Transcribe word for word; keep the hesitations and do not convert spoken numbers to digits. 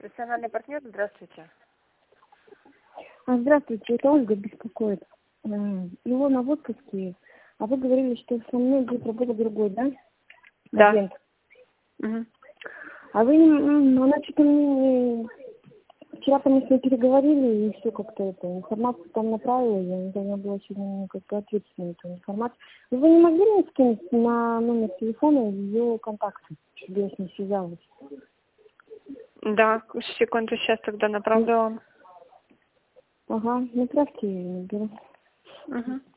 Профессиональный партнер, здравствуйте. А, Здравствуйте, это Ольга беспокоит. Э, Илона в отпуске, а вы говорили, что со мной будет работать другой, да? Да. Агент. Угу. А вы, м, она что-то мне вчера мы с ней переговорили, и все как-то это, информацию там направила, я не должна была сегодня как-то ответить на эту информацию. Вы не могли мне скинуть на номер телефона ее контакты, чтобы я с ней связалась? Да, секунду, сейчас тогда направлю вам. Ага, направьте ее, я наберу. Угу.